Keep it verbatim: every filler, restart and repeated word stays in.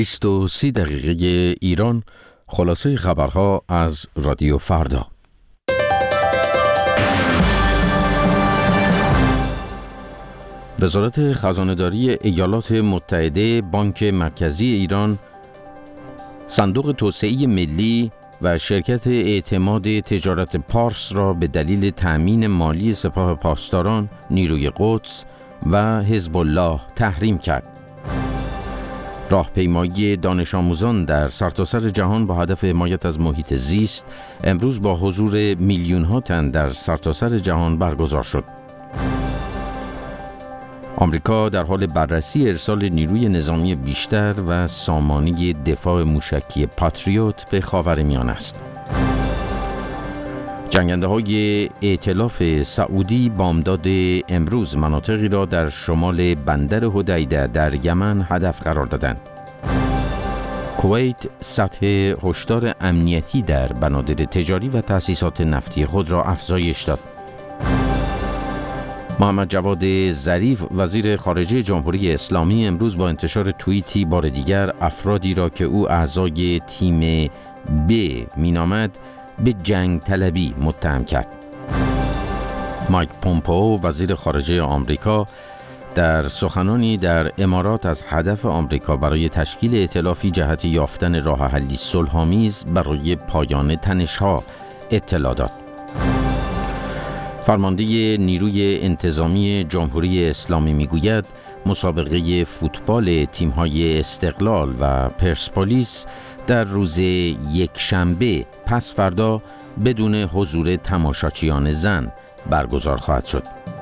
بیست و سی دقیقه ایران، خلاصه خبرها از رادیو فردا. وزارت خزانه‌داری ایالات متحده، بانک مرکزی ایران، صندوق توسعه ملی و شرکت اعتماد تجارت پارس را به دلیل تأمین مالی سپاه پاسداران، نیروی قدس و حزب الله تحریم کرد. راهپیمایی دانش آموزان در سرتاسر جهان با هدف حمایت از محیط زیست امروز با حضور میلیون‌ها تن در سرتاسر جهان برگزار شد. آمریکا در حال بررسی ارسال نیروی نظامی بیشتر و سامانی دفاع موشکی پاتریوت به خاورمیانه است. جنگنده‌های ائتلاف سعودی بامداد امروز مناطقی را در شمال بندر حدیده در یمن هدف قرار دادند. کویت سطح هشدار امنیتی در بنادر تجاری و تأسیسات نفتی خود را افزایش داد. محمد جواد ظریف وزیر خارجه جمهوری اسلامی امروز با انتشار توییتی بار دیگر افرادی را که او اعضای تیم ب مینامد به جنگ طلبی متهم کرد. مایک پومپئو وزیر خارجه آمریکا در سخنانی در امارات از هدف آمریکا برای تشکیل ائتلافی جهت یافتن راه حلی صلح‌آمیز برای پایان تنش‌ها اطلاع داد. فرمانده نیروی انتظامی جمهوری اسلامی میگوید مسابقه فوتبال تیم‌های استقلال و پرسپولیس در روز یکشنبه پس فردا بدون حضور تماشاچیان زن برگزار خواهد شد.